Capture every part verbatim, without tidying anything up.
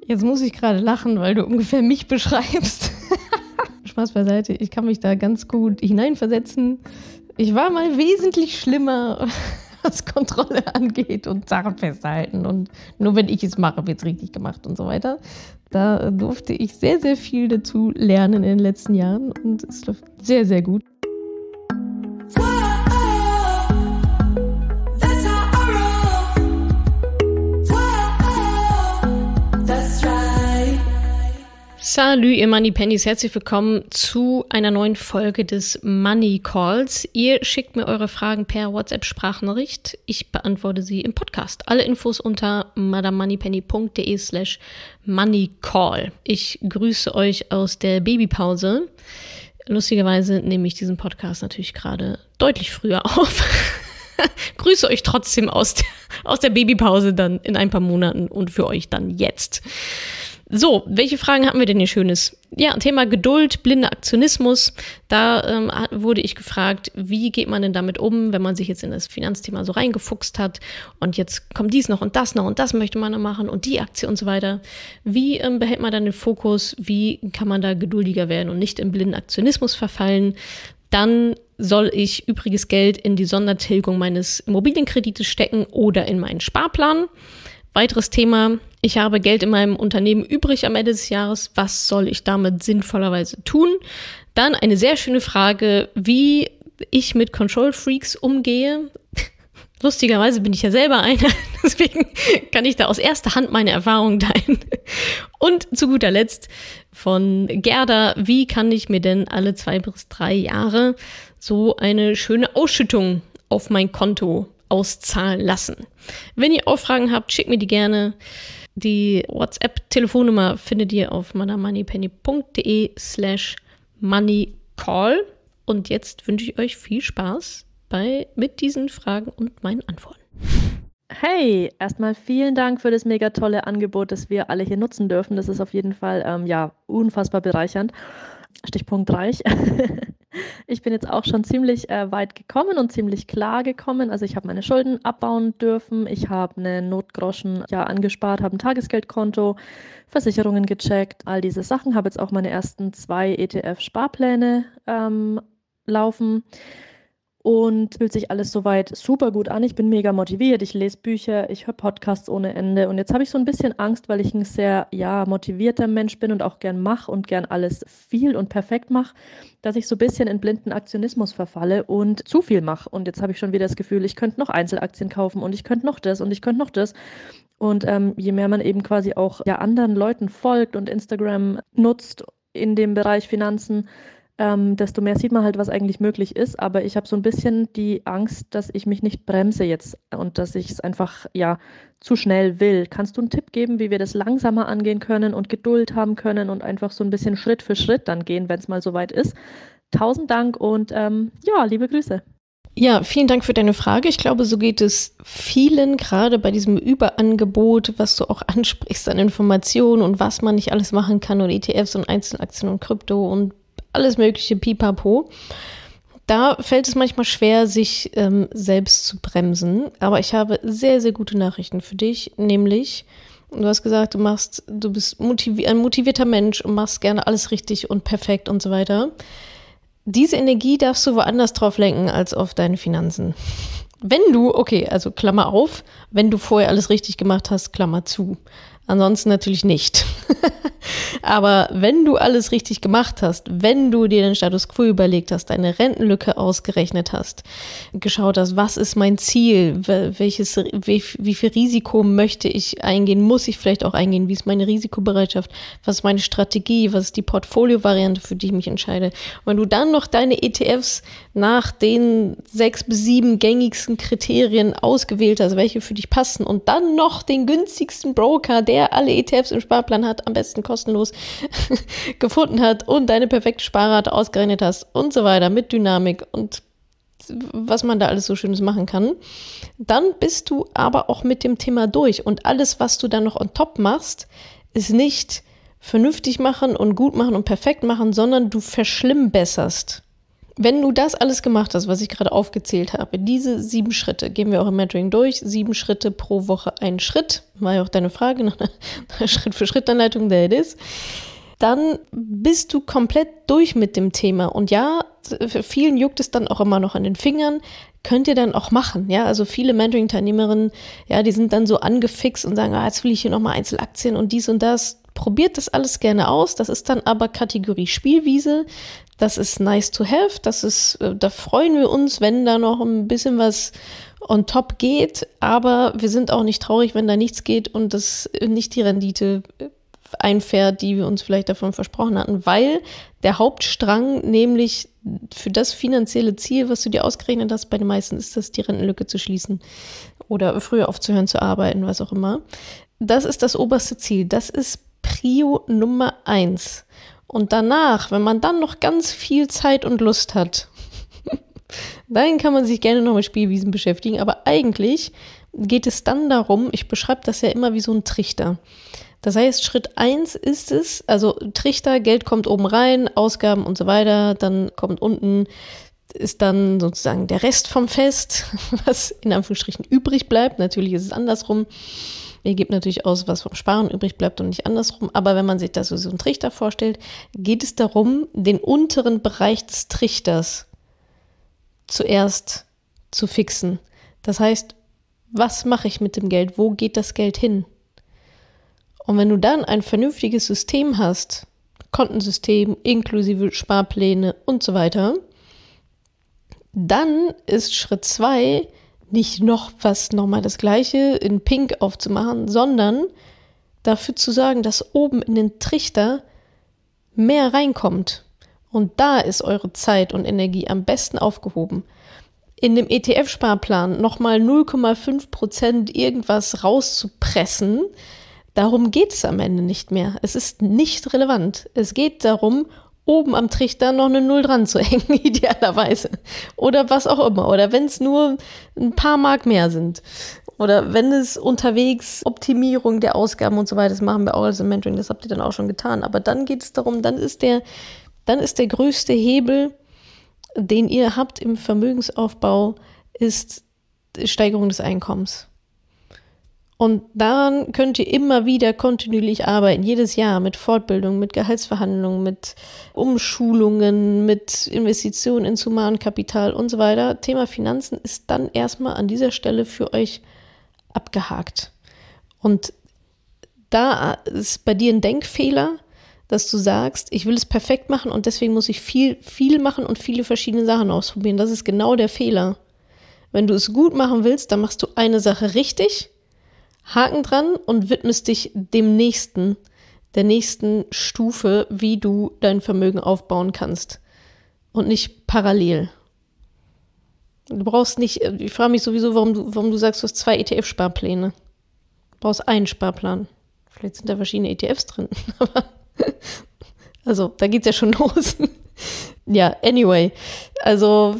Jetzt muss ich gerade lachen, weil du ungefähr mich beschreibst. Spaß beiseite, ich kann mich da ganz gut hineinversetzen. Ich war mal wesentlich schlimmer, was Kontrolle angeht und Sachen festhalten. Und nur wenn ich es mache, wird es richtig gemacht und so weiter. Da durfte ich sehr, sehr viel dazu lernen in den letzten Jahren und es läuft sehr, sehr gut. Salut, ihr Money Pennies, herzlich willkommen zu einer neuen Folge des Money Calls. Ihr schickt mir eure Fragen per WhatsApp-Sprachnachricht. Ich beantworte sie im Podcast. Alle Infos unter madamoneypenny.de slash moneycall. Ich grüße euch aus der Babypause. Lustigerweise nehme ich diesen Podcast natürlich gerade deutlich früher auf. Grüße euch trotzdem aus der, aus der Babypause dann in ein paar Monaten und für euch dann jetzt. So, welche Fragen hatten wir denn hier Schönes? Ja, Thema Geduld, blinder Aktionismus. Da ähm, wurde ich gefragt, wie geht man denn damit um, wenn man sich jetzt in das Finanzthema so reingefuchst hat und jetzt kommt dies noch und das noch und das möchte man noch machen und die Aktie und so weiter. Wie ähm, behält man dann den Fokus? Wie kann man da geduldiger werden und nicht in blinden Aktionismus verfallen? Dann soll ich übriges Geld in die Sondertilgung meines Immobilienkredites stecken oder in meinen Sparplan? Weiteres Thema, ich habe Geld in meinem Unternehmen übrig am Ende des Jahres. Was soll ich damit sinnvollerweise tun? Dann eine sehr schöne Frage, wie ich mit Control Freaks umgehe. Lustigerweise bin ich ja selber einer, deswegen kann ich da aus erster Hand meine Erfahrungen teilen. Und zu guter Letzt von Gerda, wie kann ich mir denn alle zwei bis drei Jahre so eine schöne Ausschüttung auf mein Konto auszahlen lassen? Wenn ihr auch Fragen habt, schickt mir die gerne. Die WhatsApp-Telefonnummer findet ihr auf madamoneypenny.de slash moneycall. Und jetzt wünsche ich euch viel Spaß bei, mit diesen Fragen und meinen Antworten. Hey, erstmal vielen Dank für das mega tolle Angebot, das wir alle hier nutzen dürfen. Das ist auf jeden Fall ähm, ja unfassbar bereichernd. Stichpunkt reich. Ich bin jetzt auch schon ziemlich äh, weit gekommen und ziemlich klar gekommen. Also ich habe meine Schulden abbauen dürfen. Ich habe eine Notgroschen ja angespart, habe ein Tagesgeldkonto, Versicherungen gecheckt, all diese Sachen. Habe jetzt auch meine ersten zwei E T F-Sparpläne ähm, laufen. Und fühlt sich alles soweit super gut an. Ich bin mega motiviert, ich lese Bücher, ich höre Podcasts ohne Ende. Und jetzt habe ich so ein bisschen Angst, weil ich ein sehr ja, motivierter Mensch bin und auch gern mache und gern alles viel und perfekt mache, dass ich so ein bisschen in blinden Aktionismus verfalle und zu viel mache. Und jetzt habe ich schon wieder das Gefühl, ich könnte noch Einzelaktien kaufen und ich könnte noch das und ich könnte noch das. Und ähm, je mehr man eben quasi auch ja, anderen Leuten folgt und Instagram nutzt in dem Bereich Finanzen, Ähm, desto mehr sieht man halt, was eigentlich möglich ist. Aber ich habe so ein bisschen die Angst, dass ich mich nicht bremse jetzt und dass ich es einfach ja zu schnell will. Kannst du einen Tipp geben, wie wir das langsamer angehen können und Geduld haben können und einfach so ein bisschen Schritt für Schritt dann gehen, wenn es mal soweit ist? Tausend Dank und ähm, ja, liebe Grüße. Ja, vielen Dank für deine Frage. Ich glaube, so geht es vielen, gerade bei diesem Überangebot, was du auch ansprichst an Informationen und was man nicht alles machen kann und E T Fs und Einzelaktien und Krypto und alles mögliche Pipapo. Da fällt es manchmal schwer, sich ähm, selbst zu bremsen. Aber ich habe sehr, sehr gute Nachrichten für dich. Nämlich, du hast gesagt, du machst, du bist motivi- ein motivierter Mensch und machst gerne alles richtig und perfekt und so weiter. Diese Energie darfst du woanders drauf lenken als auf deine Finanzen. Wenn du, okay, also Klammer auf, wenn du vorher alles richtig gemacht hast, Klammer zu. Ansonsten natürlich nicht. Aber wenn du alles richtig gemacht hast, wenn du dir den Status Quo überlegt hast, deine Rentenlücke ausgerechnet hast, geschaut hast, was ist mein Ziel, welches, wie, wie viel Risiko möchte ich eingehen, muss ich vielleicht auch eingehen, wie ist meine Risikobereitschaft, was ist meine Strategie, was ist die Portfolio-Variante, für die ich mich entscheide. Und wenn du dann noch deine E T Fs nach den sechs bis sieben gängigsten Kriterien ausgewählt hast, welche für dich passen und dann noch den günstigsten Broker, der alle E T Fs im Sparplan hat, am besten kostenlos gefunden hat und deine perfekte Sparrate ausgerechnet hast und so weiter mit Dynamik und was man da alles so Schönes machen kann, dann bist du aber auch mit dem Thema durch und alles, was du dann noch on top machst, ist nicht vernünftig machen und gut machen und perfekt machen, sondern du verschlimmbesserst Wenn du das alles gemacht hast, was ich gerade aufgezählt habe, diese sieben Schritte, gehen wir auch im Mentoring durch, sieben Schritte pro Woche, ein Schritt, war ja auch deine Frage nach einer Schritt-für-Schritt-Anleitung, there it is, dann bist du komplett durch mit dem Thema. Und ja, für vielen juckt es dann auch immer noch an den Fingern, könnt ihr dann auch machen, ja, also viele Mentoring-Teilnehmerinnen, ja, die sind dann so angefixt und sagen, ah, jetzt will ich hier nochmal Einzelaktien und dies und das. Probiert das alles gerne aus, das ist dann aber Kategorie Spielwiese, das ist nice to have, das ist, da freuen wir uns, wenn da noch ein bisschen was on top geht, aber wir sind auch nicht traurig, wenn da nichts geht und das nicht die Rendite einfährt, die wir uns vielleicht davon versprochen hatten, weil der Hauptstrang, nämlich für das finanzielle Ziel, was du dir ausgerechnet hast, bei den meisten ist das, die Rentenlücke zu schließen oder früher aufzuhören zu arbeiten, was auch immer. Das ist das oberste Ziel, das ist Prio Nummer eins. Und danach, wenn man dann noch ganz viel Zeit und Lust hat, dann kann man sich gerne noch mit Spielwiesen beschäftigen, aber eigentlich geht es dann darum, ich beschreibe das ja immer wie so ein Trichter. Das heißt, Schritt eins ist es, also Trichter, Geld kommt oben rein, Ausgaben und so weiter, dann kommt unten, ist dann sozusagen der Rest vom Fest, was in Anführungsstrichen übrig bleibt. Natürlich ist es andersrum. Ihr gebt natürlich aus, was vom Sparen übrig bleibt und nicht andersrum. Aber wenn man sich das so einen Trichter vorstellt, geht es darum, den unteren Bereich des Trichters zuerst zu fixen. Das heißt, was mache ich mit dem Geld? Wo geht das Geld hin? Und wenn du dann ein vernünftiges System hast, Kontensystem inklusive Sparpläne und so weiter, dann ist Schritt zwei nicht noch was, nochmal das Gleiche in Pink aufzumachen, sondern dafür zu sorgen, dass oben in den Trichter mehr reinkommt. Und da ist eure Zeit und Energie am besten aufgehoben. In dem E T F-Sparplan nochmal null Komma fünf Prozent irgendwas rauszupressen, darum geht es am Ende nicht mehr. Es ist nicht relevant. Es geht darum, oben am Trichter noch eine Null dran zu hängen, idealerweise. Oder was auch immer. Oder wenn es nur ein paar Mark mehr sind. Oder wenn es unterwegs Optimierung der Ausgaben und so weiter, das machen wir auch als im Mentoring, das habt ihr dann auch schon getan. Aber dann geht es darum, dann ist der, dann ist der größte Hebel, den ihr habt im Vermögensaufbau, ist Steigerung des Einkommens. Und daran könnt ihr immer wieder kontinuierlich arbeiten, jedes Jahr mit Fortbildung, mit Gehaltsverhandlungen, mit Umschulungen, mit Investitionen ins Humankapital und so weiter. Thema Finanzen ist dann erstmal an dieser Stelle für euch abgehakt. Und da ist bei dir ein Denkfehler, dass du sagst, ich will es perfekt machen und deswegen muss ich viel, viel machen und viele verschiedene Sachen ausprobieren. Das ist genau der Fehler. Wenn du es gut machen willst, dann machst du eine Sache richtig, Haken dran und widmest dich dem nächsten, der nächsten Stufe, wie du dein Vermögen aufbauen kannst. Und nicht parallel. Du brauchst nicht, ich frage mich sowieso, warum du, warum du sagst, du hast zwei E T F-Sparpläne. Du brauchst einen Sparplan. Vielleicht sind da verschiedene E T Fs drin. Aber also, da geht's ja schon los. Ja, anyway. Also,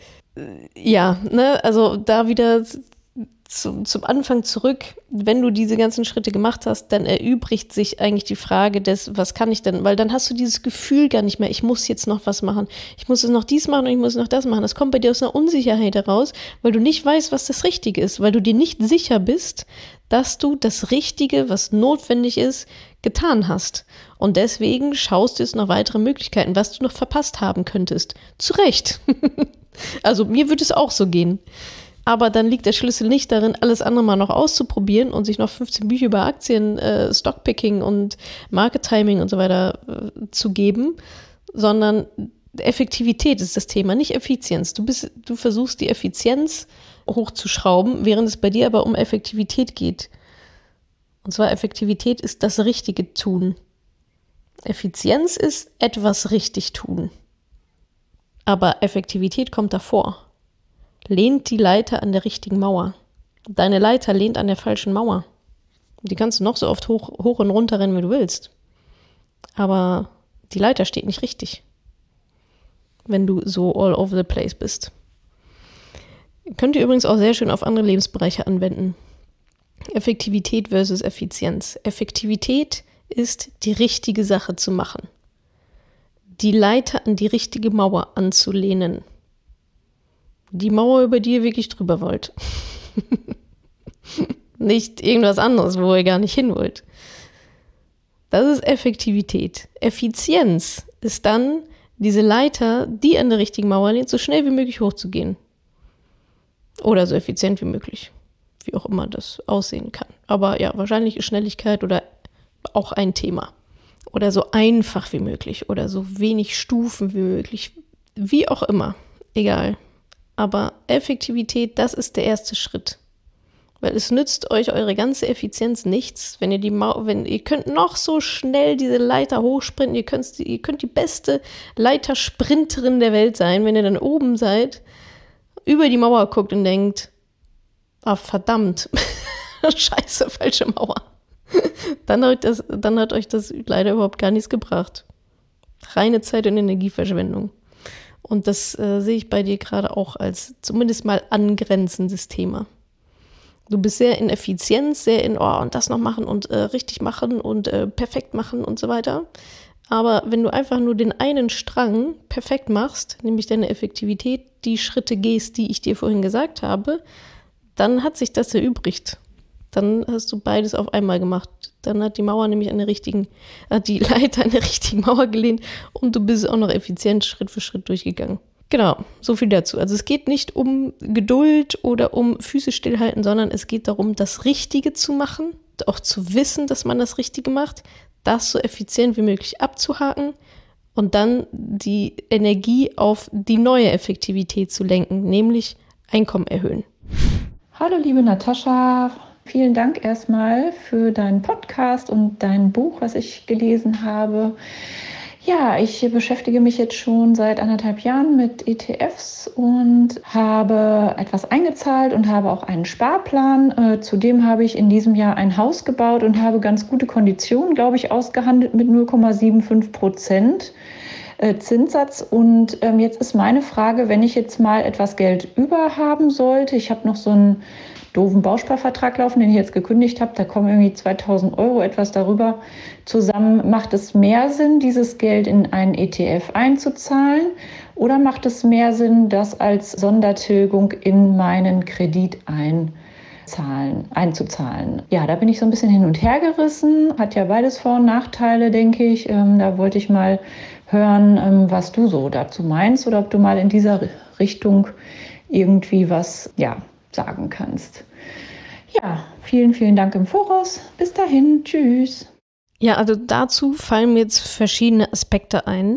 ja, ne, also da wieder Zum, zum Anfang zurück, wenn du diese ganzen Schritte gemacht hast, dann erübrigt sich eigentlich die Frage des, was kann ich denn, weil dann hast du dieses Gefühl gar nicht mehr, ich muss jetzt noch was machen, ich muss es noch dies machen und ich muss noch das machen. Das kommt bei dir aus einer Unsicherheit heraus, weil du nicht weißt, was das Richtige ist, weil du dir nicht sicher bist, dass du das Richtige, was notwendig ist, getan hast. Und deswegen schaust du jetzt noch weitere Möglichkeiten, was du noch verpasst haben könntest. Zu Recht. Also mir würde es auch so gehen. Aber dann liegt der Schlüssel nicht darin, alles andere mal noch auszuprobieren und sich noch fünfzehn Bücher über Aktien, äh, Stockpicking und Market Timing und so weiter äh, zu geben, sondern Effektivität ist das Thema, nicht Effizienz. Du bist, du versuchst die Effizienz hochzuschrauben, während es bei dir aber um Effektivität geht. Und zwar Effektivität ist das richtige Tun. Effizienz ist etwas richtig tun. Aber Effektivität kommt davor. Lehnt die Leiter an der richtigen Mauer. Deine Leiter lehnt an der falschen Mauer. Die kannst du noch so oft hoch, hoch und runter rennen, wie du willst. Aber die Leiter steht nicht richtig, wenn du so all over the place bist. Könnt ihr übrigens auch sehr schön auf andere Lebensbereiche anwenden. Effektivität versus Effizienz. Effektivität ist, die richtige Sache zu machen. die Leiter an die richtige Mauer anzulehnen. Die Mauer, über die ihr wirklich drüber wollt. Nicht irgendwas anderes, wo ihr gar nicht hin wollt. Das ist Effektivität. Effizienz ist dann, diese Leiter, die an der richtigen Mauer lehnt, so schnell wie möglich hochzugehen. Oder so effizient wie möglich. Wie auch immer das aussehen kann. Aber ja, wahrscheinlich ist Schnelligkeit oder auch ein Thema. Oder so einfach wie möglich. Oder so wenig Stufen wie möglich. Wie auch immer. Egal. Aber Effektivität, das ist der erste Schritt. Weil es nützt euch eure ganze Effizienz nichts, wenn ihr die Mauer, wenn ihr könnt noch so schnell diese Leiter hochsprinten, ihr könnt, ihr könnt die beste Leitersprinterin der Welt sein, wenn ihr dann oben seid, über die Mauer guckt und denkt, ah verdammt, scheiße, falsche Mauer. Dann hat, das, dann hat euch das leider überhaupt gar nichts gebracht. Reine Zeit- und Energieverschwendung. Und das äh, sehe ich bei dir gerade auch als zumindest mal angrenzendes Thema. Du bist sehr in Effizienz, sehr in, oh, und das noch machen und äh, richtig machen und äh, perfekt machen und so weiter. Aber wenn du einfach nur den einen Strang perfekt machst, nämlich deine Effektivität, die Schritte gehst, die ich dir vorhin gesagt habe, dann hat sich das erübrigt. Dann hast du beides auf einmal gemacht. Dann hat die Mauer nämlich an der richtigen, hat die Leiter an der richtigen Mauer gelehnt und du bist auch noch effizient Schritt für Schritt durchgegangen. Genau, so viel dazu. Also es geht nicht um Geduld oder um Füße stillhalten, sondern es geht darum, das Richtige zu machen, auch zu wissen, dass man das Richtige macht, das so effizient wie möglich abzuhaken und dann die Energie auf die neue Effektivität zu lenken, nämlich Einkommen erhöhen. Hallo liebe Natascha, vielen Dank erstmal für deinen Podcast und dein Buch, was ich gelesen habe. Ja, ich beschäftige mich jetzt schon seit anderthalb Jahren mit E T Fs und habe etwas eingezahlt und habe auch einen Sparplan. Äh, zudem habe ich in diesem Jahr ein Haus gebaut und habe ganz gute Konditionen, glaube ich, ausgehandelt mit null Komma fünfundsiebzig Prozent äh, Zinssatz. Und ähm, jetzt ist meine Frage, wenn ich jetzt mal etwas Geld über haben sollte, ich habe noch so einen doofen Bausparvertrag laufen, den ich jetzt gekündigt habe, da kommen irgendwie zweitausend Euro, etwas darüber zusammen. Macht es mehr Sinn, dieses Geld in einen E T F einzuzahlen oder macht es mehr Sinn, das als Sondertilgung in meinen Kredit einzahlen, einzuzahlen? Ja, da bin ich so ein bisschen hin und her gerissen, hat ja beides Vor- und Nachteile, denke ich. Ähm, da wollte ich mal hören, ähm, was du so dazu meinst oder ob du mal in dieser Richtung irgendwie was, ja, sagen kannst. Ja, vielen, vielen Dank im Voraus. Bis dahin. Tschüss. Ja, also dazu fallen mir jetzt verschiedene Aspekte ein.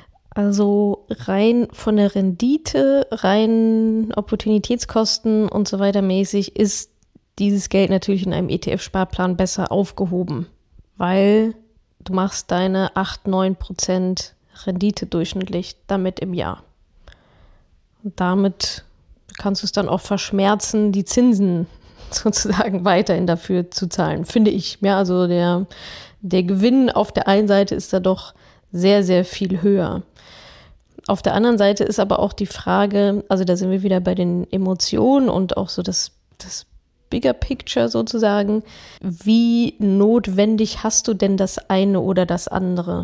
Also rein von der Rendite, rein Opportunitätskosten und so weiter mäßig ist dieses Geld natürlich in einem E T F-Sparplan besser aufgehoben, weil du machst deine acht, neun Prozent Rendite durchschnittlich damit im Jahr. Und damit kannst du es dann auch verschmerzen, die Zinsen sozusagen weiterhin dafür zu zahlen, finde ich. Ja, also der, der Gewinn auf der einen Seite ist da doch sehr, sehr viel höher. Auf der anderen Seite ist aber auch die Frage, also da sind wir wieder bei den Emotionen und auch so das, das Bigger Picture sozusagen. Wie notwendig hast du denn das eine oder das andere?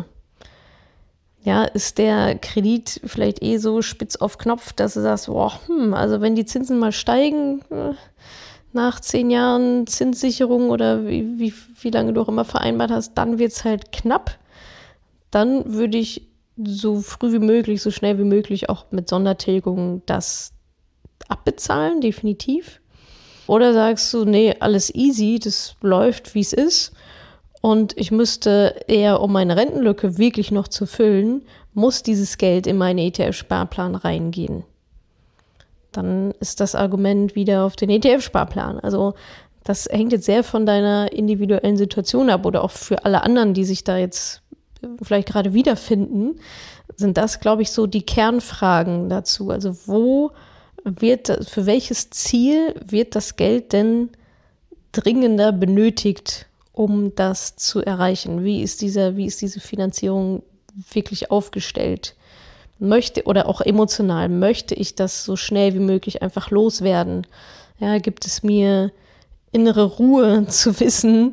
Ja, ist der Kredit vielleicht eh so spitz auf Knopf, dass du sagst, boah, hm, also wenn die Zinsen mal steigen, äh, nach zehn Jahren Zinssicherung oder wie, wie, wie lange du auch immer vereinbart hast, dann wird es halt knapp. Dann würde ich so früh wie möglich, so schnell wie möglich auch mit Sondertilgung das abbezahlen, definitiv. Oder sagst du, nee, alles easy, das läuft, wie es ist. Und ich müsste eher, um meine Rentenlücke wirklich noch zu füllen, muss dieses Geld in meinen E T F-Sparplan reingehen. Dann ist das Argument wieder auf den E T F-Sparplan. Also das hängt jetzt sehr von deiner individuellen Situation ab oder auch für alle anderen, die sich da jetzt vielleicht gerade wiederfinden, sind das, glaube ich, so die Kernfragen dazu. Also wo wird, für welches Ziel wird das Geld denn dringender benötigt, um das zu erreichen? Wie ist dieser, wie ist diese Finanzierung wirklich aufgestellt? Möchte, oder auch emotional, möchte ich das so schnell wie möglich einfach loswerden? Ja, gibt es mir innere Ruhe zu wissen,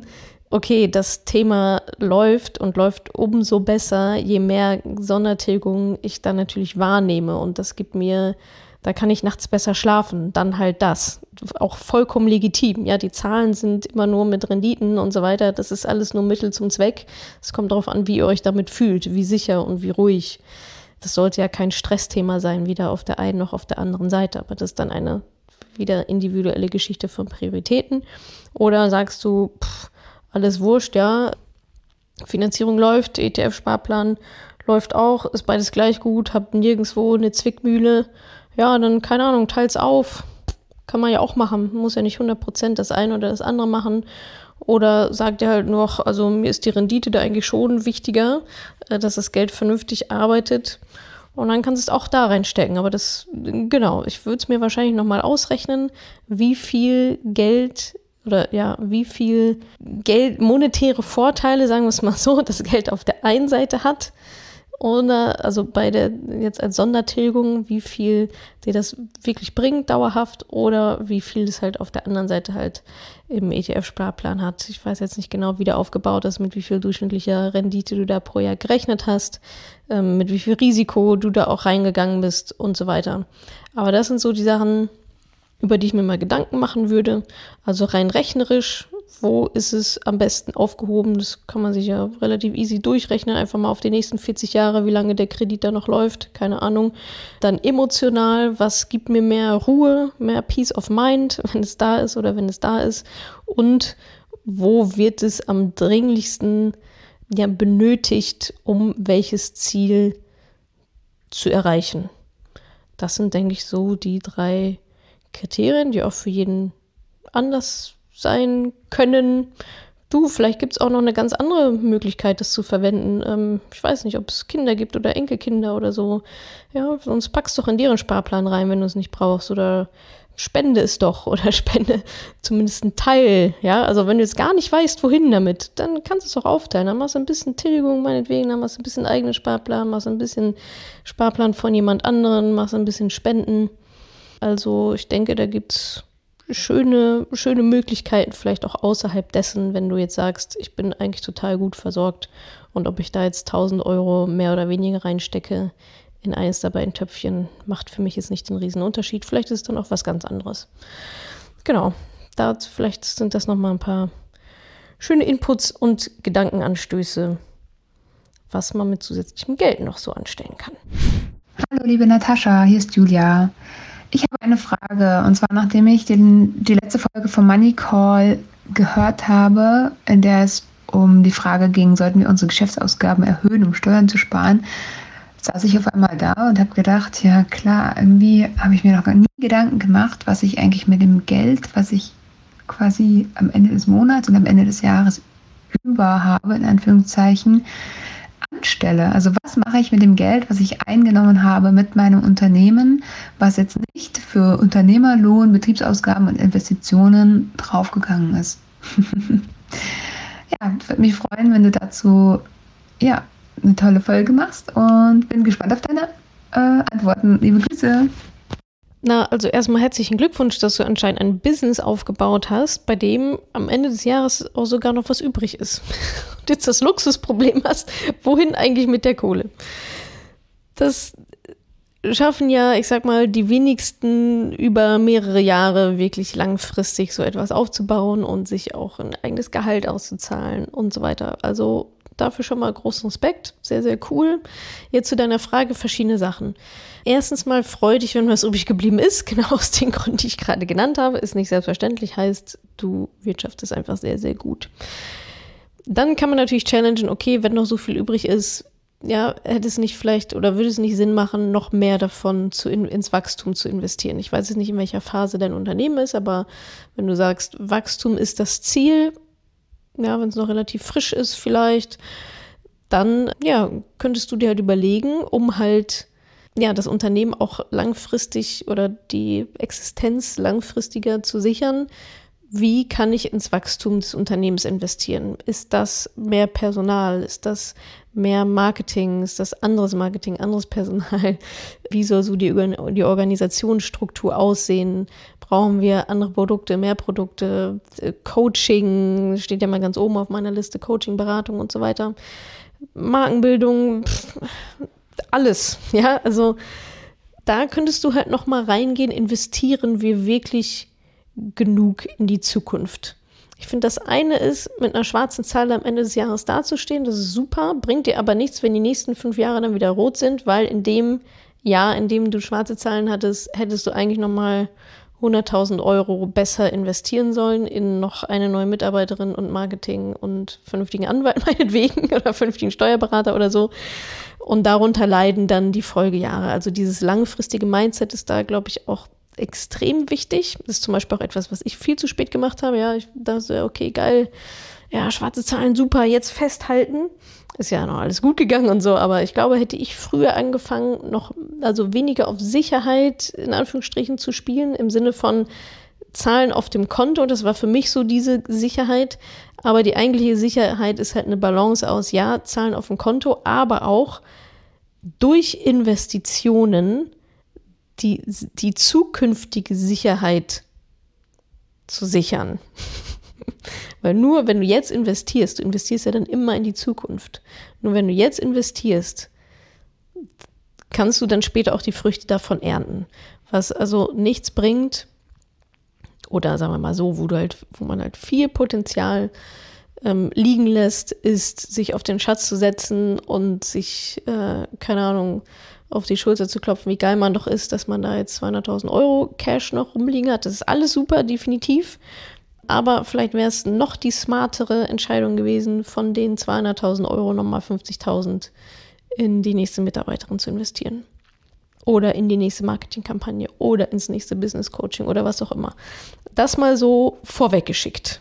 okay, das Thema läuft und läuft umso besser, je mehr Sondertilgung ich dann natürlich wahrnehme. Und das gibt mir, da kann ich nachts besser schlafen. Dann halt das. Auch vollkommen legitim. Ja, die Zahlen sind immer nur mit Renditen und so weiter. Das ist alles nur Mittel zum Zweck. Es kommt darauf an, wie ihr euch damit fühlt, wie sicher und wie ruhig. Das sollte ja kein Stressthema sein, weder auf der einen noch auf der anderen Seite. Aber das ist dann eine wieder individuelle Geschichte von Prioritäten. Oder sagst du, pff, alles wurscht, ja, Finanzierung läuft, E T F-Sparplan läuft auch, ist beides gleich gut, hab nirgendwo eine Zwickmühle, ja, dann, keine Ahnung, teils auf, kann man ja auch machen, muss ja nicht hundert Prozent das eine oder das andere machen, oder sagt ihr halt noch, also mir ist die Rendite da eigentlich schon wichtiger, dass das Geld vernünftig arbeitet, und dann kannst du es auch da reinstecken, aber das, genau, ich würde es mir wahrscheinlich nochmal ausrechnen, wie viel Geld oder ja, wie viel Geld, monetäre Vorteile, sagen wir es mal so, das Geld auf der einen Seite hat, oder also bei der, jetzt als Sondertilgung, wie viel dir das wirklich bringt, dauerhaft, oder wie viel es halt auf der anderen Seite halt im E T F-Sparplan hat. Ich weiß jetzt nicht genau, wie der aufgebaut ist, mit wie viel durchschnittlicher Rendite du da pro Jahr gerechnet hast, ähm, mit wie viel Risiko du da auch reingegangen bist und so weiter. Aber das sind so die Sachen, über die ich mir mal Gedanken machen würde. Also rein rechnerisch, wo ist es am besten aufgehoben? Das kann man sich ja relativ easy durchrechnen. Einfach mal auf die nächsten vierzig Jahre, wie lange der Kredit da noch läuft. Keine Ahnung. Dann emotional, was gibt mir mehr Ruhe, mehr Peace of Mind, wenn es da ist oder wenn es da ist. Und wo wird es am dringlichsten ja, benötigt, um welches Ziel zu erreichen? Das sind, denke ich, so die drei Kriterien, die auch für jeden anders sein können. Du, vielleicht gibt es auch noch eine ganz andere Möglichkeit, das zu verwenden. Ähm, ich weiß nicht, ob es Kinder gibt oder Enkelkinder oder so. Ja, sonst packst du doch in deren Sparplan rein, wenn du es nicht brauchst. Oder spende es doch oder spende zumindest einen Teil. Ja, also wenn du jetzt gar nicht weißt, wohin damit, dann kannst du es auch aufteilen. Dann machst du ein bisschen Tilgung meinetwegen, dann machst du ein bisschen eigenen Sparplan, machst ein bisschen Sparplan von jemand anderen, machst ein bisschen Spenden. Also ich denke, da gibt es schöne, schöne Möglichkeiten, vielleicht auch außerhalb dessen, wenn du jetzt sagst, ich bin eigentlich total gut versorgt, und ob ich da jetzt tausend Euro mehr oder weniger reinstecke in eines der beiden Töpfchen, macht für mich jetzt nicht den riesen Unterschied. Vielleicht ist es dann auch was ganz anderes. Genau, da vielleicht sind das nochmal ein paar schöne Inputs und Gedankenanstöße, was man mit zusätzlichem Geld noch so anstellen kann. Hallo liebe Natascha, hier ist Julia. Ich habe eine Frage, und zwar nachdem ich den, die letzte Folge vom Money Call gehört habe, in der es um die Frage ging, sollten wir unsere Geschäftsausgaben erhöhen, um Steuern zu sparen, saß ich auf einmal da und habe gedacht, ja klar, irgendwie habe ich mir noch gar nie Gedanken gemacht, was ich eigentlich mit dem Geld, was ich quasi am Ende des Monats und am Ende des Jahres über habe, in Anführungszeichen, anstelle. Also was mache ich mit dem Geld, was ich eingenommen habe mit meinem Unternehmen, was jetzt nicht für Unternehmerlohn, Betriebsausgaben und Investitionen draufgegangen ist. Ja, ich würde mich freuen, wenn du dazu ja, eine tolle Folge machst, und bin gespannt auf deine äh, Antworten. Liebe Grüße. Na, also erstmal herzlichen Glückwunsch, dass du anscheinend ein Business aufgebaut hast, bei dem am Ende des Jahres auch sogar noch was übrig ist. Und jetzt das Luxusproblem hast, wohin eigentlich mit der Kohle? Das schaffen ja, ich sag mal, die wenigsten über mehrere Jahre wirklich langfristig so etwas aufzubauen und sich auch ein eigenes Gehalt auszuzahlen und so weiter. Also dafür schon mal großen Respekt, sehr, sehr cool. Jetzt zu deiner Frage, verschiedene Sachen. Erstens mal freu dich, wenn was übrig geblieben ist, genau aus den Gründen, die ich gerade genannt habe. Ist nicht selbstverständlich, heißt, du wirtschaftest einfach sehr, sehr gut. Dann kann man natürlich challengen, okay, wenn noch so viel übrig ist, ja, hätte es nicht vielleicht oder würde es nicht Sinn machen, noch mehr davon zu in, ins Wachstum zu investieren. Ich weiß jetzt nicht, in welcher Phase dein Unternehmen ist, aber wenn du sagst, Wachstum ist das Ziel, ja, wenn es noch relativ frisch ist vielleicht, dann ja, könntest du dir halt überlegen, um halt ja das Unternehmen auch langfristig oder die Existenz langfristiger zu sichern, wie kann ich ins Wachstum des Unternehmens investieren? Ist das mehr Personal? Ist das mehr Marketing? Ist das anderes Marketing, anderes Personal? Wie soll so die, die Organisationsstruktur aussehen? Brauchen wir andere Produkte, mehr Produkte? Coaching steht ja mal ganz oben auf meiner Liste, Coaching, Beratung und so weiter. Markenbildung, pff, alles, ja, also da könntest du halt noch mal reingehen, investieren wir wirklich genug in die Zukunft. Ich finde, das eine ist, mit einer schwarzen Zahl am Ende des Jahres dazustehen, das ist super, bringt dir aber nichts, wenn die nächsten fünf Jahre dann wieder rot sind, weil in dem Jahr, in dem du schwarze Zahlen hattest, hättest du eigentlich nochmal hunderttausend Euro besser investieren sollen in noch eine neue Mitarbeiterin und Marketing und vernünftigen Anwalt meinetwegen oder vernünftigen Steuerberater oder so. Und darunter leiden dann die Folgejahre. Also dieses langfristige Mindset ist da, glaube ich, auch extrem wichtig. Das ist zum Beispiel auch etwas, was ich viel zu spät gemacht habe. Ja, ich dachte, okay, geil, ja, schwarze Zahlen, super, jetzt festhalten. Ist ja noch alles gut gegangen und so, aber ich glaube, hätte ich früher angefangen, noch, also weniger auf Sicherheit, in Anführungsstrichen, zu spielen, im Sinne von Zahlen auf dem Konto, das war für mich so diese Sicherheit, aber die eigentliche Sicherheit ist halt eine Balance aus, ja, Zahlen auf dem Konto, aber auch durch Investitionen die, die zukünftige Sicherheit zu sichern. Weil nur wenn du jetzt investierst, du investierst ja dann immer in die Zukunft. Nur wenn du jetzt investierst, kannst du dann später auch die Früchte davon ernten. Was also nichts bringt, oder sagen wir mal so, wo du halt, wo man halt viel Potenzial ähm, liegen lässt, ist, sich auf den Schatz zu setzen und sich, äh, keine Ahnung, auf die Schulter zu klopfen, wie geil man doch ist, dass man da jetzt zweihunderttausend Euro Cash noch rumliegen hat. Das ist alles super, definitiv. Aber vielleicht wäre es noch die smartere Entscheidung gewesen, von den zweihunderttausend Euro nochmal fünfzigtausend in die nächste Mitarbeiterin zu investieren. Oder in die nächste Marketingkampagne oder ins nächste Business Coaching oder was auch immer. Das mal so vorweggeschickt.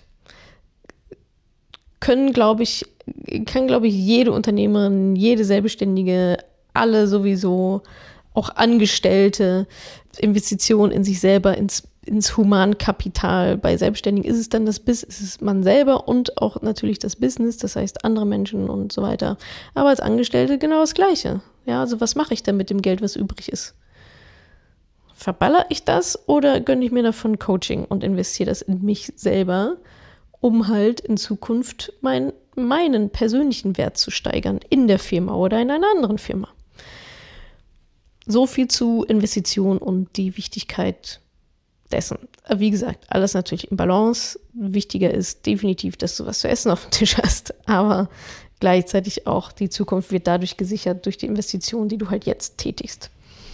Können, glaube ich, kann, glaube ich, jede Unternehmerin, jede Selbstständige, alle sowieso, auch Angestellte, Investitionen in sich selber, ins ins Humankapital. Bei Selbstständigen ist es dann das Business, ist es man selber und auch natürlich das Business, das heißt andere Menschen und so weiter. Aber als Angestellte genau das Gleiche. Ja, also was mache ich dann mit dem Geld, was übrig ist? Verballer ich das oder gönne ich mir davon Coaching und investiere das in mich selber, um halt in Zukunft mein, meinen persönlichen Wert zu steigern in der Firma oder in einer anderen Firma? So viel zu Investition und die Wichtigkeit dessen. Wie gesagt, alles natürlich in Balance. Wichtiger ist definitiv, dass du was zu essen auf dem Tisch hast, aber gleichzeitig auch die Zukunft wird dadurch gesichert durch die Investitionen, die du halt jetzt tätigst.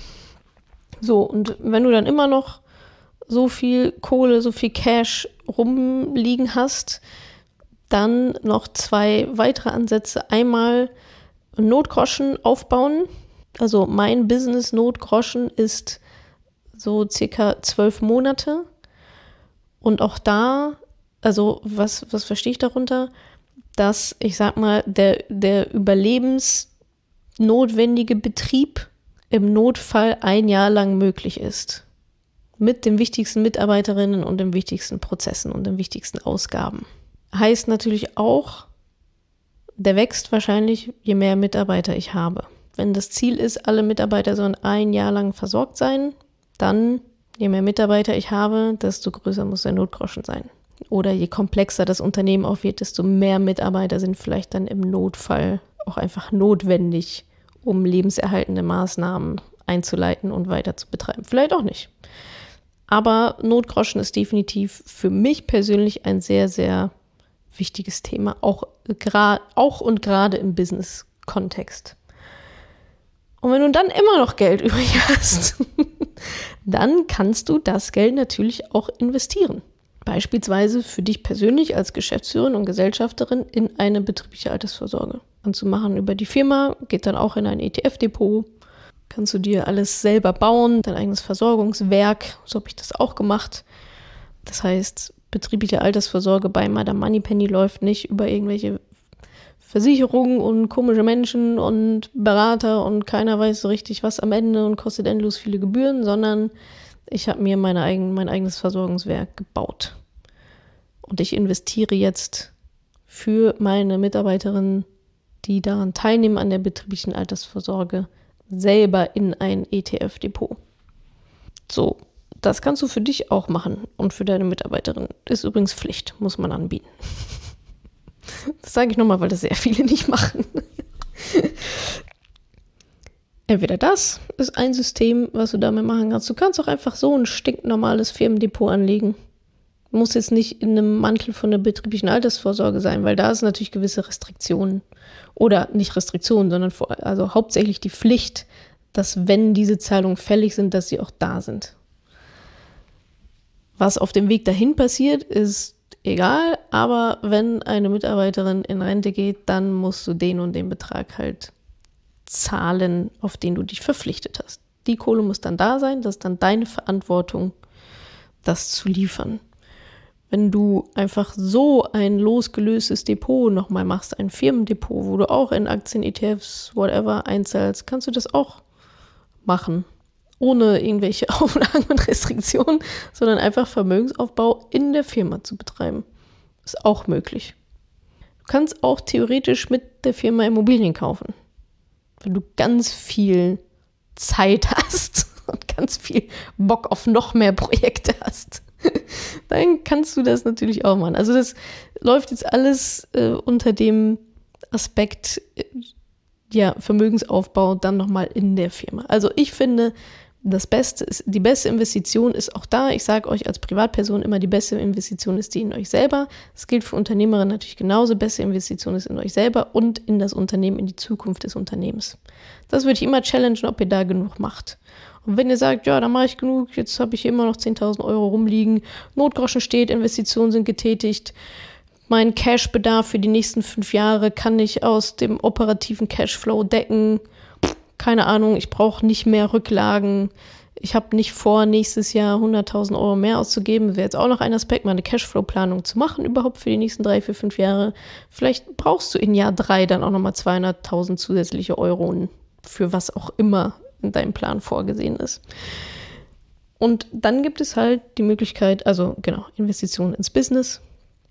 So, und wenn du dann immer noch so viel Kohle, so viel Cash rumliegen hast, dann noch zwei weitere Ansätze. Einmal Notgroschen aufbauen. Also mein Business-Notgroschen ist so circa zwölf Monate. Und auch da, also was, was verstehe ich darunter? Dass, ich sag mal, der, der überlebensnotwendige Betrieb im Notfall ein Jahr lang möglich ist. Mit den wichtigsten Mitarbeiterinnen und den wichtigsten Prozessen und den wichtigsten Ausgaben. Heißt natürlich auch, der wächst wahrscheinlich, je mehr Mitarbeiter ich habe. Wenn das Ziel ist, alle Mitarbeiter sollen ein Jahr lang versorgt sein, dann, je mehr Mitarbeiter ich habe, desto größer muss der Notgroschen sein. Oder je komplexer das Unternehmen auch wird, desto mehr Mitarbeiter sind vielleicht dann im Notfall auch einfach notwendig, um lebenserhaltende Maßnahmen einzuleiten und weiter zu betreiben. Vielleicht auch nicht. Aber Notgroschen ist definitiv für mich persönlich ein sehr, sehr wichtiges Thema, auch, gra- auch und gerade im Business-Kontext. Und wenn du dann immer noch Geld übrig hast, dann kannst du das Geld natürlich auch investieren. Beispielsweise für dich persönlich als Geschäftsführerin und Gesellschafterin in eine betriebliche Altersvorsorge. Kannst du machen über die Firma, geht dann auch in ein E T F-Depot. Kannst du dir alles selber bauen, dein eigenes Versorgungswerk. So habe ich das auch gemacht. Das heißt, betriebliche Altersvorsorge bei Madame Moneypenny läuft nicht über irgendwelche Versicherungen und komische Menschen und Berater und keiner weiß so richtig was am Ende und kostet endlos viele Gebühren, sondern ich habe mir meine eigen, mein eigenes Versorgungswerk gebaut. Und ich investiere jetzt für meine Mitarbeiterinnen die daran teilnehmen an der betrieblichen Altersvorsorge, selber in ein E T F-Depot. So, das kannst du für dich auch machen und für deine Mitarbeiterin. Ist übrigens Pflicht, muss man anbieten. Das sage ich nochmal, weil das sehr viele nicht machen. Entweder das ist ein System, was du damit machen kannst. Du kannst auch einfach so ein stinknormales Firmendepot anlegen. Muss jetzt nicht in einem Mantel von der betrieblichen Altersvorsorge sein, weil da sind natürlich gewisse Restriktionen. Oder nicht Restriktionen, sondern vor, also hauptsächlich die Pflicht, dass wenn diese Zahlungen fällig sind, dass sie auch da sind. Was auf dem Weg dahin passiert, ist egal, aber wenn eine Mitarbeiterin in Rente geht, dann musst du den und den Betrag halt zahlen, auf den du dich verpflichtet hast. Die Kohle muss dann da sein, das ist dann deine Verantwortung, das zu liefern. Wenn du einfach so ein losgelöstes Depot nochmal machst, ein Firmendepot, wo du auch in Aktien, E T Fs, whatever einzahlst, kannst du das auch machen. Ohne irgendwelche Auflagen und Restriktionen, sondern einfach Vermögensaufbau in der Firma zu betreiben. Ist auch möglich. Du kannst auch theoretisch mit der Firma Immobilien kaufen. Wenn du ganz viel Zeit hast und ganz viel Bock auf noch mehr Projekte hast, dann kannst du das natürlich auch machen. Also das läuft jetzt alles äh, unter dem Aspekt äh, ja, Vermögensaufbau dann nochmal in der Firma. Also ich finde, das Beste ist, die beste Investition ist auch da. Ich sage euch als Privatperson immer, die beste Investition ist die in euch selber. Das gilt für Unternehmerinnen natürlich genauso. Beste Investition ist in euch selber und in das Unternehmen, in die Zukunft des Unternehmens. Das würde ich immer challengen, ob ihr da genug macht. Und wenn ihr sagt, ja, da mache ich genug, jetzt habe ich hier immer noch zehntausend Euro rumliegen, Notgroschen steht, Investitionen sind getätigt, mein Cashbedarf für die nächsten fünf Jahre kann ich aus dem operativen Cashflow decken, keine Ahnung, ich brauche nicht mehr Rücklagen, ich habe nicht vor, nächstes Jahr hunderttausend Euro mehr auszugeben, das wäre jetzt auch noch ein Aspekt, mal eine Cashflow-Planung zu machen überhaupt für die nächsten drei, vier, fünf Jahre. Vielleicht brauchst du in Jahr drei dann auch nochmal zweihunderttausend zusätzliche Euro für was auch immer in deinem Plan vorgesehen ist. Und dann gibt es halt die Möglichkeit, also genau, Investitionen ins Business,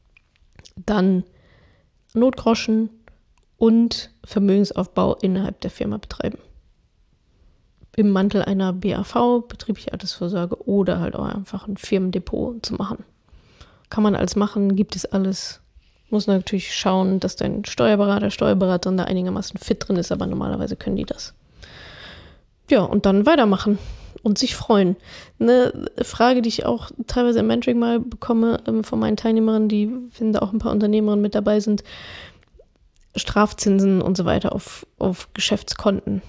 dann Notgroschen und Vermögensaufbau innerhalb der Firma betreiben. Im Mantel einer B A V, betriebliche Altersvorsorge, oder halt auch einfach ein Firmendepot zu machen. Kann man alles machen, gibt es alles. Muss natürlich schauen, dass dein Steuerberater, Steuerberaterin da einigermaßen fit drin ist, aber normalerweise können die das. Ja, und dann weitermachen und sich freuen. Eine Frage, die ich auch teilweise im Mentoring mal bekomme ähm, von meinen Teilnehmerinnen, die finden da auch ein paar Unternehmerinnen mit dabei sind, Strafzinsen und so weiter auf, auf Geschäftskonten.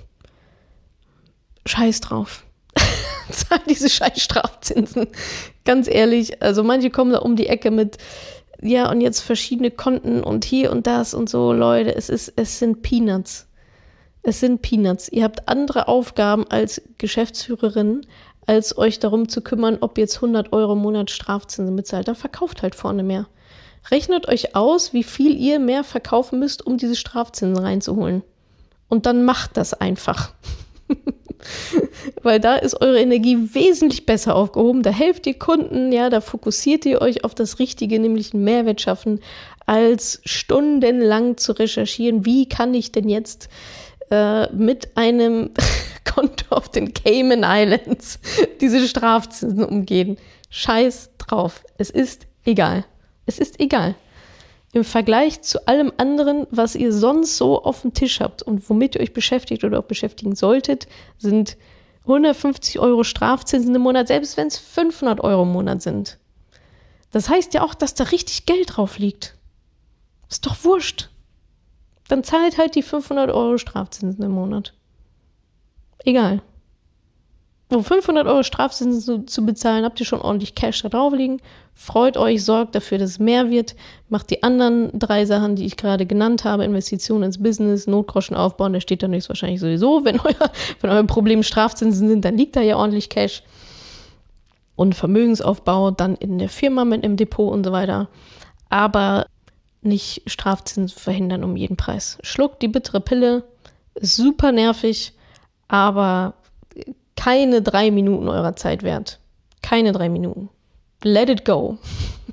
Scheiß drauf. Zahl diese scheiß Strafzinsen. Ganz ehrlich, also manche kommen da um die Ecke mit, ja, und jetzt verschiedene Konten und hier und das und so, Leute, es ist, es sind Peanuts. Es sind Peanuts. Ihr habt andere Aufgaben als Geschäftsführerin, als euch darum zu kümmern, ob ihr jetzt hundert Euro im Monat Strafzinsen bezahlt. Dann verkauft halt vorne mehr. Rechnet euch aus, wie viel ihr mehr verkaufen müsst, um diese Strafzinsen reinzuholen. Und dann macht das einfach. Weil da ist eure Energie wesentlich besser aufgehoben. Da helft ihr Kunden, ja, da fokussiert ihr euch auf das Richtige, nämlich einen Mehrwert schaffen, als stundenlang zu recherchieren, wie kann ich denn jetzt äh, mit einem Konto auf den Cayman Islands diese Strafzinsen umgehen. Scheiß drauf. Es ist egal. Es ist egal. Im Vergleich zu allem anderen, was ihr sonst so auf dem Tisch habt und womit ihr euch beschäftigt oder auch beschäftigen solltet, sind hundertfünfzig Euro Strafzinsen im Monat, selbst wenn es fünfhundert Euro im Monat sind. Das heißt ja auch, dass da richtig Geld drauf liegt. Ist doch wurscht. Dann zahlt halt die fünfhundert Euro Strafzinsen im Monat. Egal. Um fünfhundert Euro Strafzinsen zu, zu bezahlen, habt ihr schon ordentlich Cash da drauf liegen. Freut euch, sorgt dafür, dass es mehr wird. Macht die anderen drei Sachen, die ich gerade genannt habe, Investitionen ins Business, Notgroschen aufbauen, da steht dann nichts wahrscheinlich sowieso. Wenn euer, wenn euer Problem Strafzinsen sind, dann liegt da ja ordentlich Cash. Und Vermögensaufbau dann in der Firma mit einem Depot und so weiter. Aber nicht Strafzinsen verhindern um jeden Preis. Schluckt die bittere Pille, ist super nervig, aber keine drei Minuten eurer Zeit wert. Keine drei Minuten. Let it go.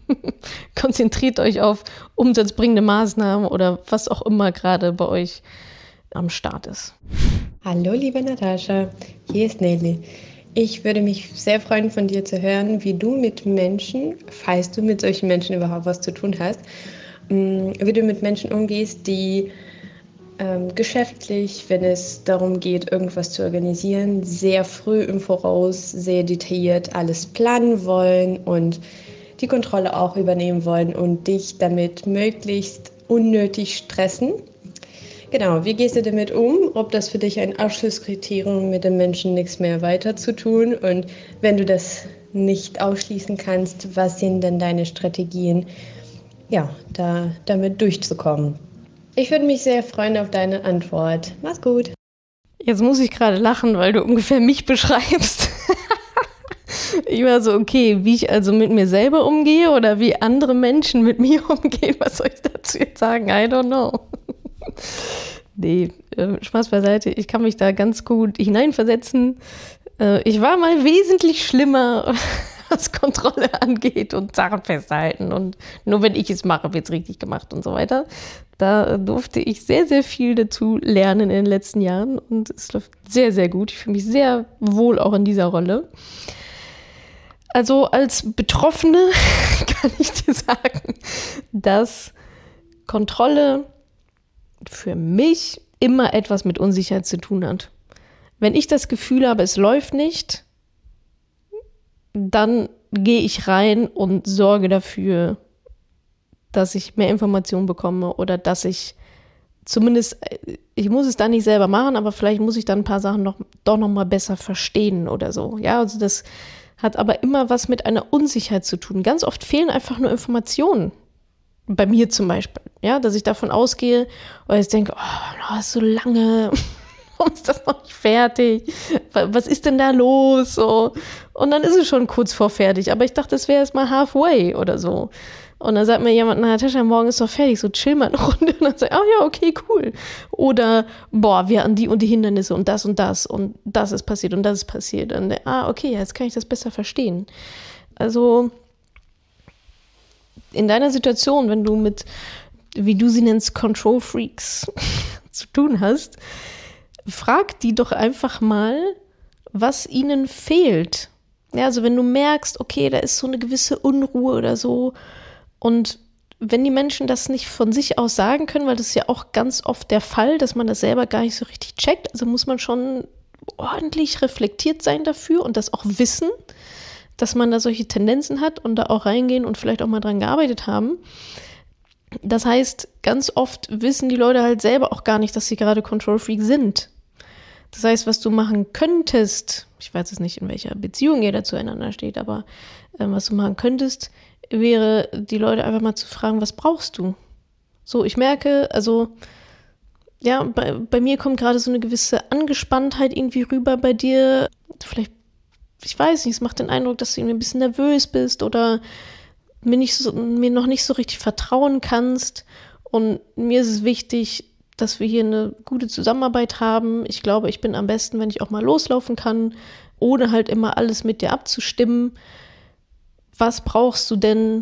Konzentriert euch auf umsatzbringende Maßnahmen oder was auch immer gerade bei euch am Start ist. Hallo liebe Natascha, hier ist Nelly. Ich würde mich sehr freuen, von dir zu hören, wie du mit Menschen, falls du mit solchen Menschen überhaupt was zu tun hast, wie du mit Menschen umgehst, die ähm, geschäftlich, wenn es darum geht, irgendwas zu organisieren, sehr früh im Voraus, sehr detailliert alles planen wollen und die Kontrolle auch übernehmen wollen und dich damit möglichst unnötig stressen. Genau, wie gehst du damit um? Ob das für dich ein Ausschlusskriterium mit dem Menschen nichts mehr weiter zu tun? Und wenn du das nicht ausschließen kannst, was sind denn deine Strategien, ja, da damit durchzukommen? Ich würde mich sehr freuen auf deine Antwort. Mach's gut. Jetzt muss ich gerade lachen, weil du ungefähr mich beschreibst. Ich war so, okay, wie ich also mit mir selber umgehe oder wie andere Menschen mit mir umgehen, was soll ich dazu jetzt sagen? I don't know. Nee, äh, Spaß beiseite. Ich kann mich da ganz gut hineinversetzen. Äh, ich war mal wesentlich schlimmer, was Kontrolle angeht und Sachen festhalten. Und nur wenn ich es mache, wird es richtig gemacht und so weiter. Da durfte ich sehr, sehr viel dazu lernen in den letzten Jahren. Und es läuft sehr, sehr gut. Ich fühle mich sehr wohl auch in dieser Rolle. Also als Betroffene kann ich dir sagen, dass Kontrolle für mich immer etwas mit Unsicherheit zu tun hat. Wenn ich das Gefühl habe, es läuft nicht, dann gehe ich rein und sorge dafür, dass ich mehr Informationen bekomme oder dass ich zumindest, ich muss es dann nicht selber machen, aber vielleicht muss ich dann ein paar Sachen noch, doch noch mal besser verstehen oder so. Ja, also das hat aber immer was mit einer Unsicherheit zu tun. Ganz oft fehlen einfach nur Informationen. Bei mir zum Beispiel, ja, dass ich davon ausgehe oder jetzt denke, oh, das ist so lange, warum ist das noch nicht fertig? Was ist denn da los? So. Und dann ist es schon kurz vor fertig, aber ich dachte, es wäre erst mal halfway oder so. Und dann sagt mir jemand, Natascha, morgen ist doch fertig, so chill mal eine Runde. Und dann sage ich, oh ja, okay, cool. Oder, boah, wir hatten die und die Hindernisse und das und das und das ist passiert und das ist passiert. Und dann, ah, okay, jetzt kann ich das besser verstehen. Also in deiner Situation, wenn du mit, wie du sie nennst, Control Freaks zu tun hast, frag die doch einfach mal, was ihnen fehlt. Ja, also wenn du merkst, okay, da ist so eine gewisse Unruhe oder so, und wenn die Menschen das nicht von sich aus sagen können, weil das ist ja auch ganz oft der Fall, dass man das selber gar nicht so richtig checkt, also muss man schon ordentlich reflektiert sein dafür und das auch wissen, dass man da solche Tendenzen hat und da auch reingehen und vielleicht auch mal dran gearbeitet haben. Das heißt, ganz oft wissen die Leute halt selber auch gar nicht, dass sie gerade Control Freak sind. Das heißt, was du machen könntest, ich weiß jetzt nicht, in welcher Beziehung ihr da zueinander steht, aber äh, was du machen könntest, wäre, die Leute einfach mal zu fragen, was brauchst du? So, ich merke, also, ja, bei, bei mir kommt gerade so eine gewisse Angespanntheit irgendwie rüber bei dir. Vielleicht, ich weiß nicht, es macht den Eindruck, dass du irgendwie ein bisschen nervös bist oder mir, nicht so, mir noch nicht so richtig vertrauen kannst. Und mir ist es wichtig, dass wir hier eine gute Zusammenarbeit haben. Ich glaube, ich bin am besten, wenn ich auch mal loslaufen kann, ohne halt immer alles mit dir abzustimmen. Was brauchst du denn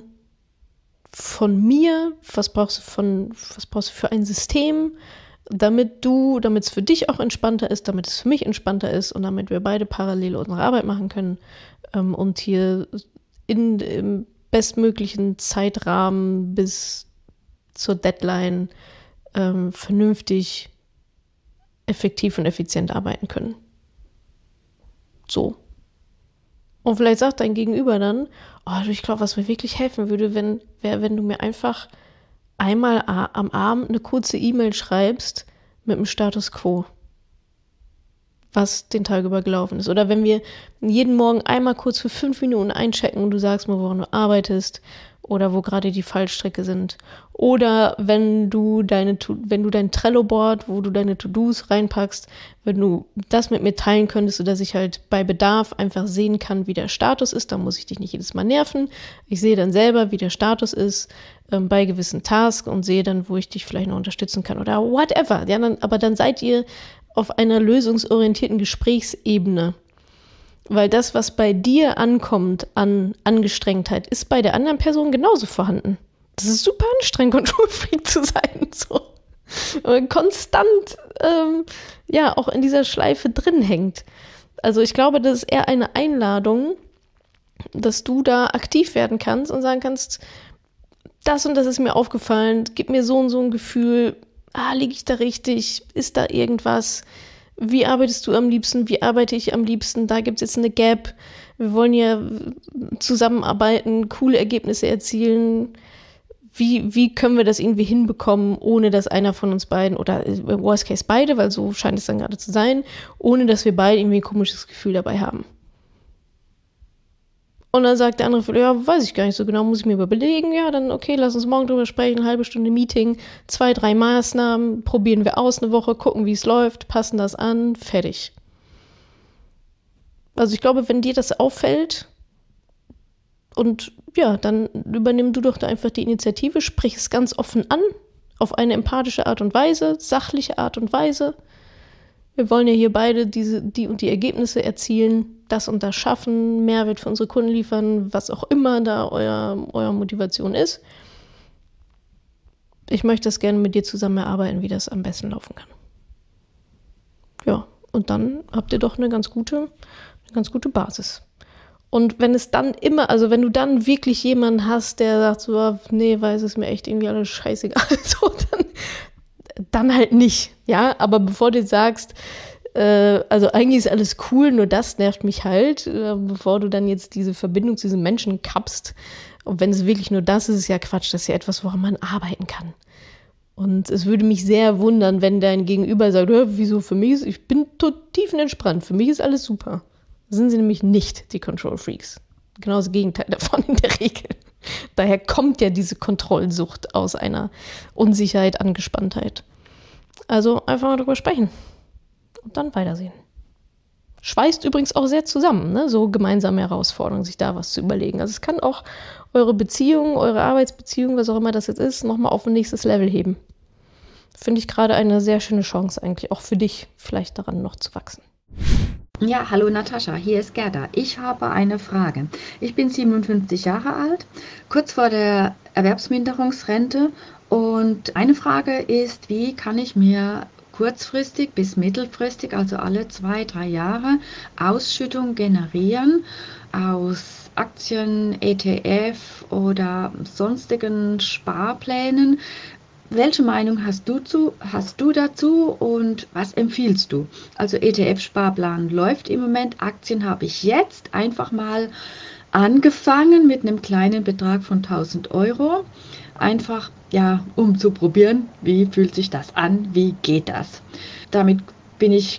von mir? Was brauchst du von, was brauchst du für ein System, damit du, damit es für dich auch entspannter ist, damit es für mich entspannter ist und damit wir beide parallel unsere Arbeit machen können ähm, und hier in im bestmöglichen Zeitrahmen bis zur Deadline ähm, vernünftig, effektiv und effizient arbeiten können. So. Und vielleicht sagt dein Gegenüber dann, oh, ich glaube, was mir wirklich helfen würde, wenn, wäre, wenn du mir einfach einmal a- am Abend eine kurze E-Mail schreibst mit dem Status Quo, was den Tag über gelaufen ist. Oder wenn wir jeden Morgen einmal kurz für fünf Minuten einchecken und du sagst mir, woran du arbeitest oder wo gerade die Fallstricke sind. Oder wenn du deine, wenn du dein Trello-Board, wo du deine To-Dos reinpackst, wenn du das mit mir teilen könntest, sodass ich halt bei Bedarf einfach sehen kann, wie der Status ist, dann muss ich dich nicht jedes Mal nerven. Ich sehe dann selber, wie der Status ist ähm, bei gewissen Tasks und sehe dann, wo ich dich vielleicht noch unterstützen kann oder whatever. Ja, dann, aber dann seid ihr auf einer lösungsorientierten Gesprächsebene. Weil das, was bei dir ankommt an Angestrengtheit, ist bei der anderen Person genauso vorhanden. Das ist super anstrengend, Control-Freak zu sein. So. Und konstant ähm, ja auch in dieser Schleife drin hängt. Also ich glaube, das ist eher eine Einladung, dass du da aktiv werden kannst und sagen kannst, das und das ist mir aufgefallen, gib mir so und so ein Gefühl, ah, liege ich da richtig, ist da irgendwas, wie arbeitest du am liebsten, wie arbeite ich am liebsten, da gibt es jetzt eine Gap, wir wollen ja zusammenarbeiten, coole Ergebnisse erzielen, wie, wie können wir das irgendwie hinbekommen, ohne dass einer von uns beiden, oder im Worst Case beide, weil so scheint es dann gerade zu sein, ohne dass wir beide irgendwie ein komisches Gefühl dabei haben. Und dann sagt der andere, ja, weiß ich gar nicht so genau, muss ich mir überlegen. Ja, dann okay, lass uns morgen drüber sprechen, eine halbe Stunde Meeting, zwei, drei Maßnahmen, probieren wir aus eine Woche, gucken, wie es läuft, passen das an, fertig. Also ich glaube, wenn dir das auffällt und ja, dann übernimm du doch da einfach die Initiative, sprich es ganz offen an, auf eine empathische Art und Weise, sachliche Art und Weise. Wir wollen ja hier beide diese, die und die Ergebnisse erzielen, das und das schaffen, Mehrwert für unsere Kunden liefern, was auch immer da euer, euer Motivation ist. Ich möchte das gerne mit dir zusammen erarbeiten, wie das am besten laufen kann. Ja, und dann habt ihr doch eine ganz gute, eine ganz gute Basis. Und wenn es dann immer, also wenn du dann wirklich jemanden hast, der sagt so, nee, weiß es mir echt irgendwie alles scheißegal, so, dann, dann halt nicht, ja, aber bevor du jetzt sagst, äh, also eigentlich ist alles cool, nur das nervt mich halt, äh, bevor du dann jetzt diese Verbindung zu diesem Menschen kappst, und wenn es wirklich nur das ist, ist ja Quatsch, das ist ja etwas, woran man arbeiten kann. Und es würde mich sehr wundern, wenn dein Gegenüber sagt, wieso für mich ist, ich bin tot tiefenentspannt, für mich ist alles super. Das sind sie nämlich nicht, die Control Freaks. Genau das Gegenteil davon in der Regel. Daher kommt ja diese Kontrollsucht aus einer Unsicherheit, Angespanntheit. Also einfach mal drüber sprechen und dann weitersehen. Schweißt übrigens auch sehr zusammen, ne? So gemeinsame Herausforderungen, sich da was zu überlegen. Also es kann auch eure Beziehung, eure Arbeitsbeziehung, was auch immer das jetzt ist, nochmal auf ein nächstes Level heben. Finde ich gerade eine sehr schöne Chance eigentlich, auch für dich vielleicht daran noch zu wachsen. Ja, hallo Natascha, hier ist Gerda. Ich habe eine Frage. Ich bin siebenundfünfzig Jahre alt, kurz vor der Erwerbsminderungsrente, und eine Frage ist, wie kann ich mir kurzfristig bis mittelfristig, also alle zwei, drei Jahre, Ausschüttung generieren aus Aktien, E T F oder sonstigen Sparplänen. Welche Meinung hast du, zu, hast du dazu und was empfiehlst du? Also E T F-Sparplan läuft im Moment, Aktien habe ich jetzt einfach mal angefangen mit einem kleinen Betrag von tausend Euro. Einfach, ja, um zu probieren, wie fühlt sich das an, wie geht das? Damit bin ich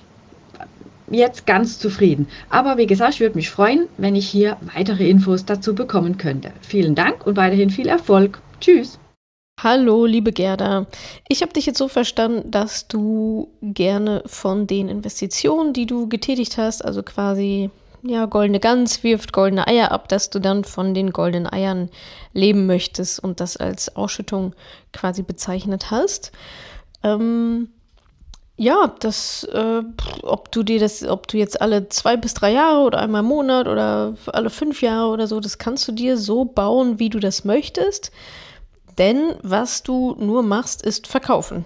jetzt ganz zufrieden. Aber wie gesagt, ich würde mich freuen, wenn ich hier weitere Infos dazu bekommen könnte. Vielen Dank und weiterhin viel Erfolg. Tschüss. Hallo, liebe Gerda. Ich habe dich jetzt so verstanden, dass du gerne von den Investitionen, die du getätigt hast, also quasi, ja, goldene Gans wirft goldene Eier ab, dass du dann von den goldenen Eiern leben möchtest und das als Ausschüttung quasi bezeichnet hast. Ähm, ja, das, äh, ob du dir das, ob du jetzt alle zwei bis drei Jahre oder einmal im Monat oder alle fünf Jahre oder so, das kannst du dir so bauen, wie du das möchtest. Denn was du nur machst, ist verkaufen.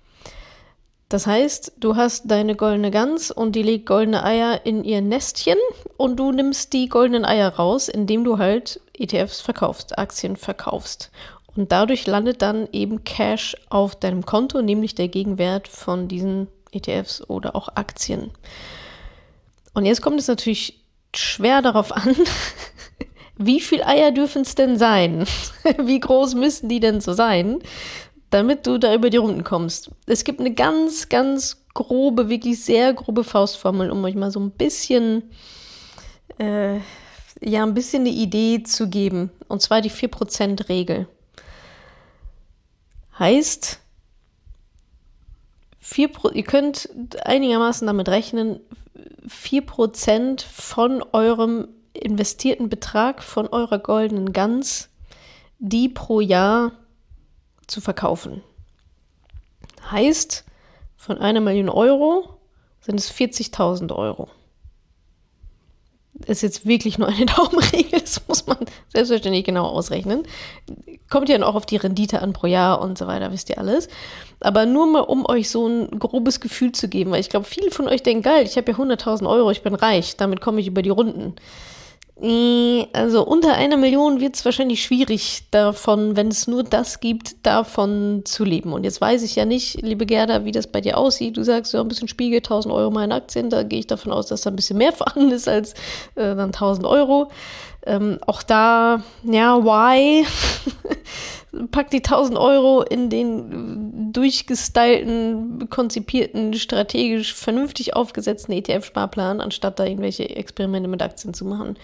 Das heißt, du hast deine goldene Gans und die legt goldene Eier in ihr Nestchen und du nimmst die goldenen Eier raus, indem du halt E T Fs verkaufst, Aktien verkaufst. Und dadurch landet dann eben Cash auf deinem Konto, nämlich der Gegenwert von diesen E T Fs oder auch Aktien. Und jetzt kommt es natürlich schwer darauf an, wie viele Eier dürfen es denn sein? Wie groß müssen die denn so sein, damit du da über die Runden kommst? Es gibt eine ganz, ganz grobe, wirklich sehr grobe Faustformel, um euch mal so ein bisschen, äh, ja, ein bisschen eine Idee zu geben. Und zwar die vier Prozent Regel. Heißt, vier Pro- ihr könnt einigermaßen damit rechnen, vier Prozent von eurem investierten Betrag von eurer goldenen Gans, die pro Jahr zu verkaufen. Heißt, von einer Million Euro sind es vierzigtausend Euro. ist jetzt wirklich nur eine Daumenregel, das muss man selbstverständlich genau ausrechnen. Kommt ja dann auch auf die Rendite an pro Jahr und so weiter, wisst ihr alles. Aber nur mal, um euch so ein grobes Gefühl zu geben, weil ich glaube, viele von euch denken, geil, ich habe ja hunderttausend Euro, ich bin reich, damit komme ich über die Runden. Also unter einer Million wird es wahrscheinlich schwierig davon, wenn es nur das gibt, davon zu leben. Und jetzt weiß ich ja nicht, liebe Gerda, wie das bei dir aussieht. Du sagst ja ein bisschen Spiegel, tausend Euro mal in Aktien. Da gehe ich davon aus, dass da ein bisschen mehr vorhanden ist als äh, dann tausend Euro. Ähm, auch da, ja, why? Pack die tausend Euro in den durchgestylten, konzipierten, strategisch vernünftig aufgesetzten E T F-Sparplan, anstatt da irgendwelche Experimente mit Aktien zu machen.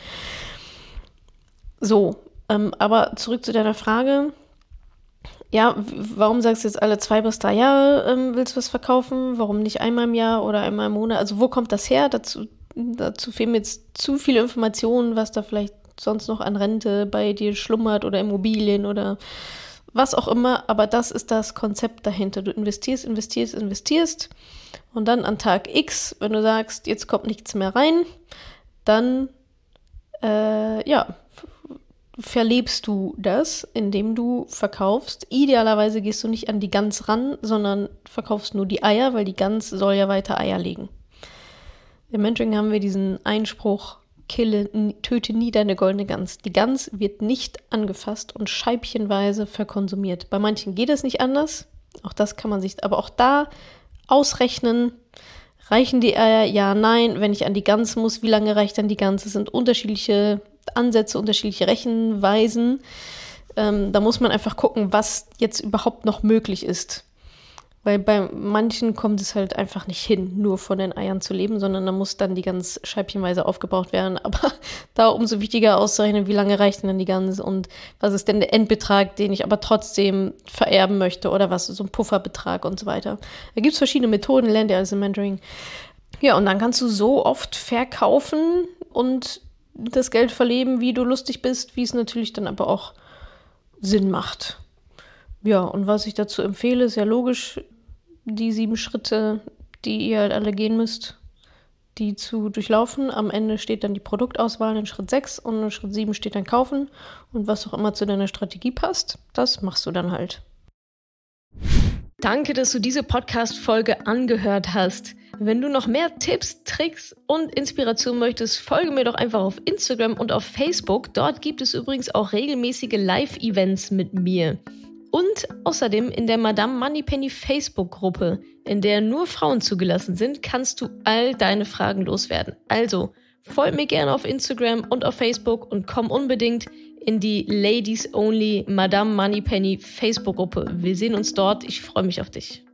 So, ähm, aber zurück zu deiner Frage. Ja, warum sagst du jetzt alle zwei bis drei Jahre ähm, willst du was verkaufen? Warum nicht einmal im Jahr oder einmal im Monat? Also wo kommt das her? Dazu, dazu fehlen mir jetzt zu viele Informationen, was da vielleicht sonst noch an Rente bei dir schlummert oder Immobilien oder was auch immer, aber das ist das Konzept dahinter. Du investierst, investierst, investierst und dann an Tag X, wenn du sagst, jetzt kommt nichts mehr rein, dann äh, ja, f- verlebst du das, indem du verkaufst. Idealerweise gehst du nicht an die Gans ran, sondern verkaufst nur die Eier, weil die Gans soll ja weiter Eier legen. Im Mentoring haben wir diesen Einspruch, Kille, töte nie deine goldene Gans. Die Gans wird nicht angefasst und scheibchenweise verkonsumiert. Bei manchen geht es nicht anders. Auch das kann man sich, aber auch da ausrechnen. Reichen die Eier? Ja, nein. Wenn ich an die Gans muss, wie lange reicht dann die Gans? Es sind unterschiedliche Ansätze, unterschiedliche Rechenweisen. Ähm, da muss man einfach gucken, was jetzt überhaupt noch möglich ist. Weil bei manchen kommt es halt einfach nicht hin, nur von den Eiern zu leben, sondern da muss dann die Gans scheibchenweise aufgebraucht werden. Aber da umso wichtiger auszurechnen, wie lange reicht denn dann die Gans und was ist denn der Endbetrag, den ich aber trotzdem vererben möchte oder was ist so ein Pufferbetrag und so weiter. Da gibt es verschiedene Methoden, lernt ihr alles im Mentoring. Ja, und dann kannst du so oft verkaufen und das Geld verleben, wie du lustig bist, wie es natürlich dann aber auch Sinn macht. Ja, und was ich dazu empfehle, ist ja logisch, die sieben Schritte, die ihr halt alle gehen müsst, die zu durchlaufen. Am Ende steht dann die Produktauswahl in Schritt sechs und in Schritt sieben steht dann Kaufen. Und was auch immer zu deiner Strategie passt, das machst du dann halt. Danke, dass du diese Podcast-Folge angehört hast. Wenn du noch mehr Tipps, Tricks und Inspiration möchtest, folge mir doch einfach auf Instagram und auf Facebook. Dort gibt es übrigens auch regelmäßige Live-Events mit mir. Und außerdem in der Madame Moneypenny Facebook-Gruppe, in der nur Frauen zugelassen sind, kannst du all deine Fragen loswerden. Also folg mir gerne auf Instagram und auf Facebook und komm unbedingt in die Ladies Only Madame Moneypenny Facebook-Gruppe. Wir sehen uns dort. Ich freue mich auf dich.